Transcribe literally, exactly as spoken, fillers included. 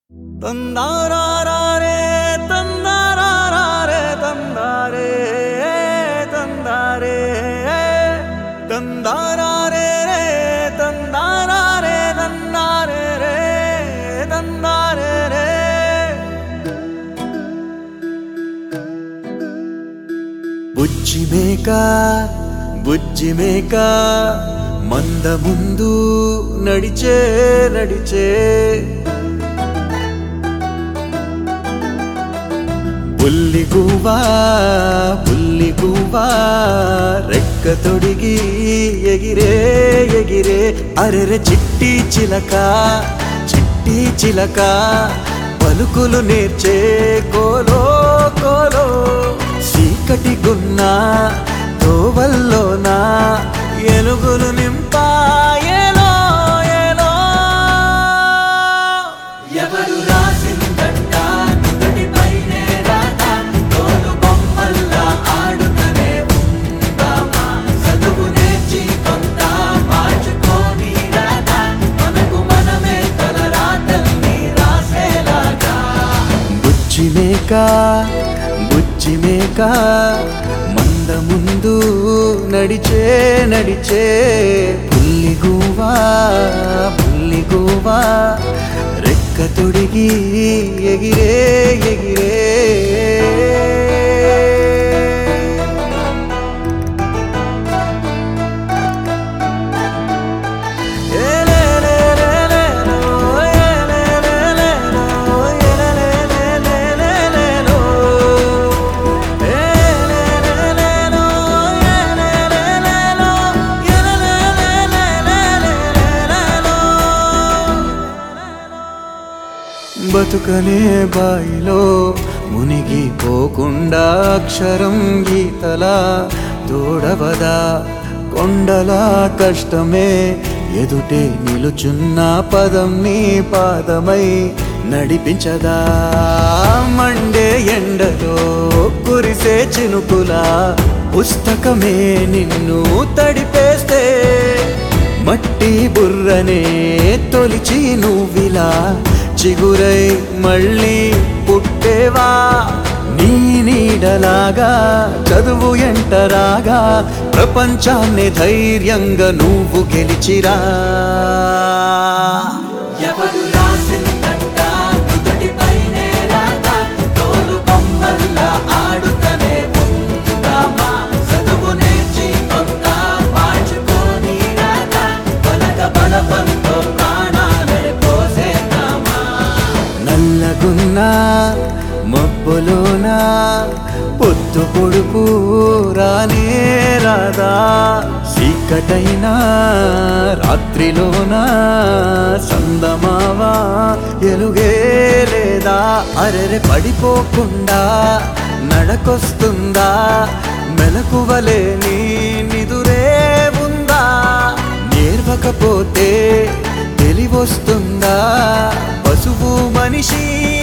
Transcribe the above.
తందారారే తందారారే తందారే తందారే తందారారే తందారారే తందారే తందారే బుజ్జి మేక బుజ్జి మేక మంద ముందు నడిచే నడిచే బుల్లి గువ్వా బుల్లి గువ్వా రెక్క తొడిగి ఎగిరే ఎగిరే అరెరె చిట్టి చిలక చిట్టి చిలక పలుకులు నేర్చే కోలో కోలో చీకటి గున్నా తోవల్లోనా ఎలుగులు నింపాయేలో ఏలో ఎవరు రాసిందంట నుదుటి పైనే రాత తోలు బొమ్మల్లా ఆడుతనే ఉందామా చదువు నేర్చి కొంత మార్చుకోని రాత మనకు మనమే తల రాతల్ని రాసేలాగా బుజ్జి మేక బుజ్జి మేక మంద ముందు నడిచే నడిచే పుల్లి గువ్వా పుల్లి గువ్వా రెక్క తొడిగి ఎగిరే ఎగిరే బతుకనే బాయిలో మునిగిపోకుండా అక్షరం గీతలా తోడవదా కొండల కష్టమే ఎదుటే నిలుచున్న పదం నీ పాదమై నడిపించదా మండే ఎండలో కురిసే చినుకులా పుస్తకమే నిన్ను తడిపేస్తే మట్టి బుర్రనే తొలిచి నువ్విలా చిగురై మళ్ళీ పుట్టేవా నీ నీడలాగా చదువు ఎంటరాగా ప్రపంచాన్ని ధైర్యంగా నువ్వు గెలిచిరా ఎవరు రాసిందంట నుదుటి పైనే రాత తోలు బొమ్మల్లా ఆడుతనే ఉందామా చదువు నేర్చి కొంత మార్చుకోని రాత బలగ బలపంతో ప్రాణాలే పోసేద్దామా నల్లగున్నా మబ్బులోనా పొద్దు పొడుపు రానే రాదా చీకటైనా రాత్రిలోనా సందమావా ఎలుగే లేదా అరెరె పడిపోకుండా నడకొస్తుందా మెలకువలే నీ నిదురే ఉందా నేర్వకపోతే తెలివొస్తుందా పశువు మనిషి